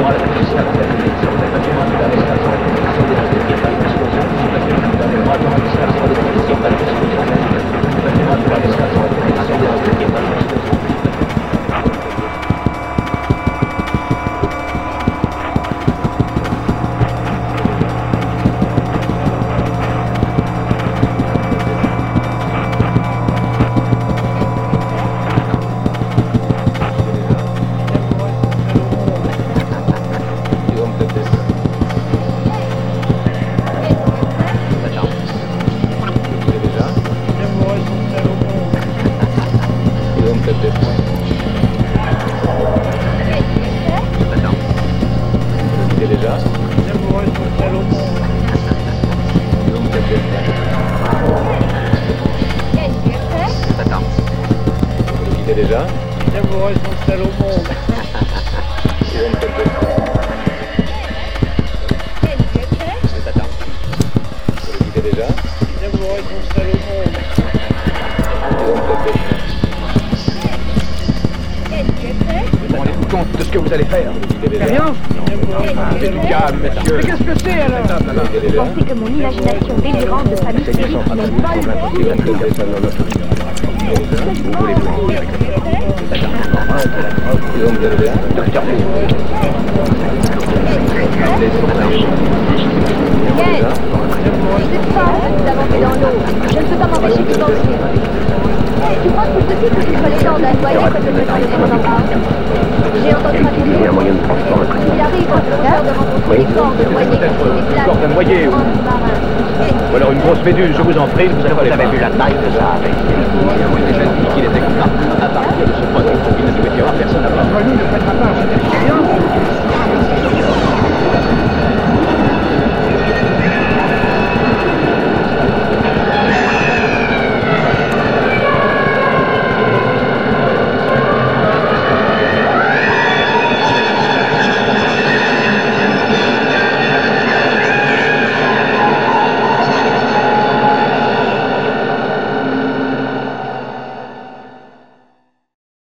Déjà L'amoureux sont seuls au monde. Déjà L'amoureux sont seuls au monde. Vous vous rendez compte de ce que vous allez faire? Rien. Calme, monsieur. Mais qu'est-ce que c'est alors? Vous pensez que mon imagination délirante de famille hystérique n'est pas Docteur Fu. Yes. C'est pas d'avancer dans l'eau. Je ne peux pas m'empêcher de penser. Tu crois que je te dis que tu sois les dents d'un noyer quand je me sens de mon enfant? J'ai entendu raconter. Il y a un moyen de transport. Il arrive en profondeur de rencontrer des corps de noyés qui sont des plages. Corps de noyé ou alors une grosse méduse, je vous en prie, vous avez vu la taille de ça. Il a déjà dit qu'il était à partir de ce point, il ne pouvait y avoir personne à bord. Ne prêtera pas,